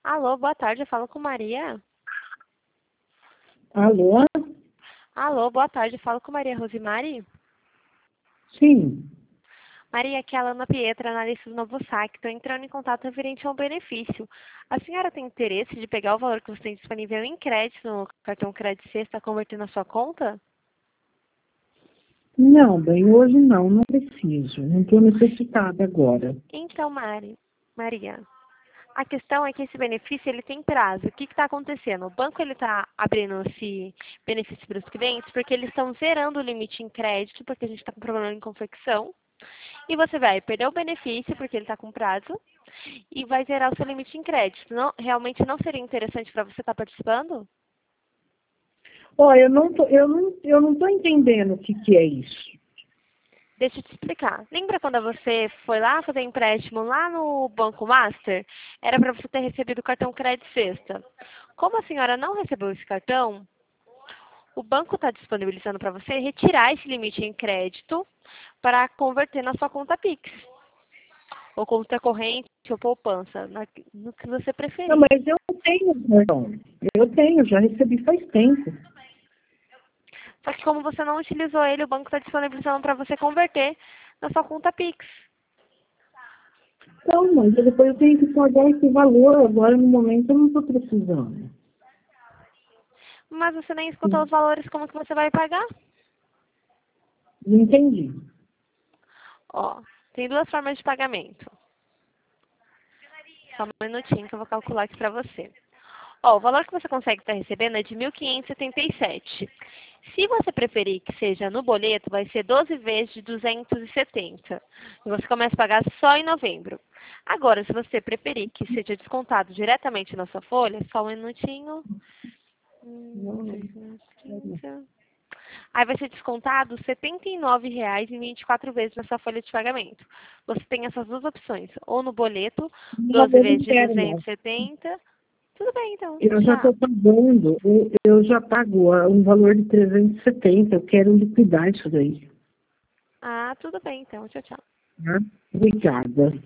Alô, boa tarde, eu falo com Maria. Alô? Alô, boa tarde, eu falo com Maria Rosimari. Sim. Maria, aqui é a Lana Pietra, analista do Novo Saque. Estou entrando em contato referente a um benefício. A senhora tem interesse de pegar o valor que você tem disponível em crédito no cartão Crédito Sexta, converter na sua conta? Não, bem, hoje não preciso. Não estou necessitada agora. Então, Maria, a questão é que esse benefício ele tem prazo. O que está acontecendo? O banco ele está abrindo esse benefício para os clientes porque eles estão zerando o limite em crédito, porque a gente está com problema em confecção. E você vai perder o benefício, porque ele está com prazo, e vai zerar o seu limite em crédito. Não, realmente não seria interessante para você estar participando? Ó, eu não tô entendendo o que é isso. Deixa eu te explicar. Lembra quando você foi lá fazer empréstimo lá no Banco Master? Era para você ter recebido o cartão Crédito Sexta. Como a senhora não recebeu esse cartão, o banco está disponibilizando para você retirar esse limite em crédito para converter na sua conta Pix. Ou conta corrente ou poupança, no que você Não, preferir. mas eu tenho cartão. Eu tenho, já recebi faz tempo. Só que como você não utilizou ele, o banco está disponibilizando para você converter na sua conta Pix. Então, mas depois eu tenho que pagar esse valor. Agora, no momento, eu não estou precisando. Mas você nem escutou os valores, como que você vai pagar? Não entendi. Ó, tem duas formas de pagamento. Só um minutinho que eu vou calcular aqui para você. Ó, o valor que você consegue estar recebendo é de 1.577. Se você preferir que seja no boleto, vai ser 12 vezes de 270. E você começa a pagar só em novembro. Agora, se você preferir que seja descontado diretamente na sua folha, só um minutinho. Não, 630. Aí vai ser descontado R$ 79,00 em 24 vezes na sua folha de pagamento. Você tem essas duas opções, ou no boleto, não, 12 eu vezes não de quero mais. 270. Tudo bem, então. Eu já Tchau. estou pagando. Eu já pago um valor de 370. Eu quero liquidar isso daí. Ah, tudo bem, então. Tchau, tchau. Né? Obrigada.